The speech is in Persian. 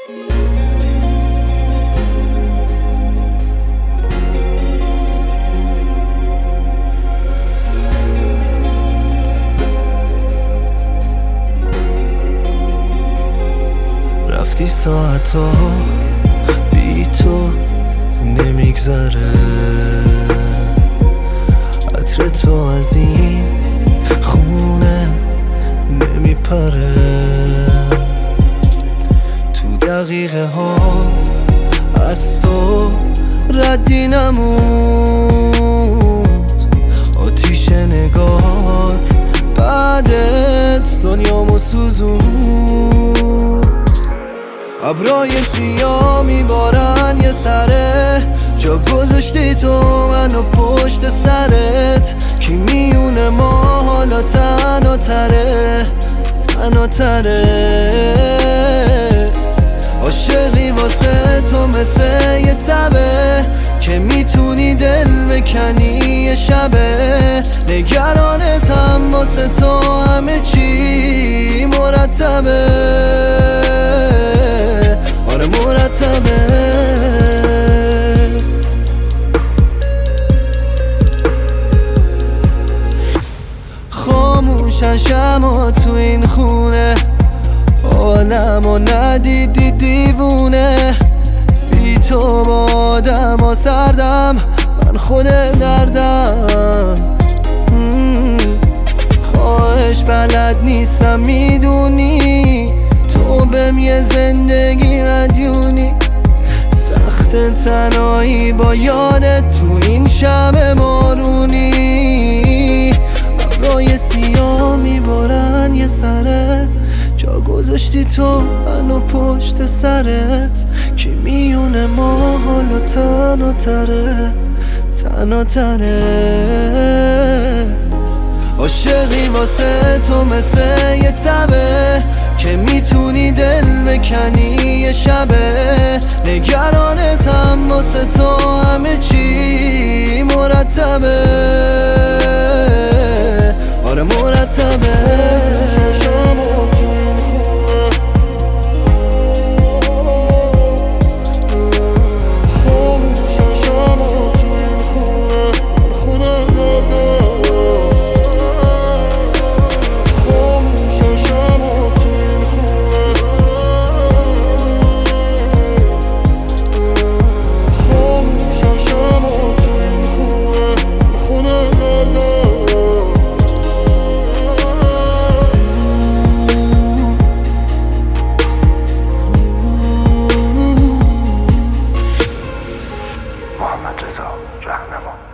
رفتی ساعتا بی تو نمیگذره، عطر تو از این خونه نمیپره. تو دقیقه ها از تو ردی نموند، آتیش نگات بعدت دنیامو سوزون. ابرای سیاه میبارن یه سره، جا گذاشتی تو منو پشت سرت. کی میونه ما حالا تنها تره، تنها تره. عاشقی واسه تو مثل یه تبه که میتونی دل بکنی یه شبه. نگرانتم واسه تو همه چی مرتبه، آره مرتبه. خاموشن شما تو این خونه، عالمو ندیدی دیوونه. بی تو با آدم ها سردم، من خودم دردم. خواهش بلد نیستم میدونی، تو بهم یه زندگی مدیونی. سخت تنهایی با یادت تو این شب بارونی. ابرای سیاه میبارن یه سره، جا گذاشتی تو منو پشت سرت. کی میونه ما حالا تنها تره، تنها تره. عاشقی واسه تو مثل یه تبه که میتونی دل بکنی یه شبه. نگرانتم واسه تو همه چی مرتبه، آره مرتبه. محمد رضا رهنما.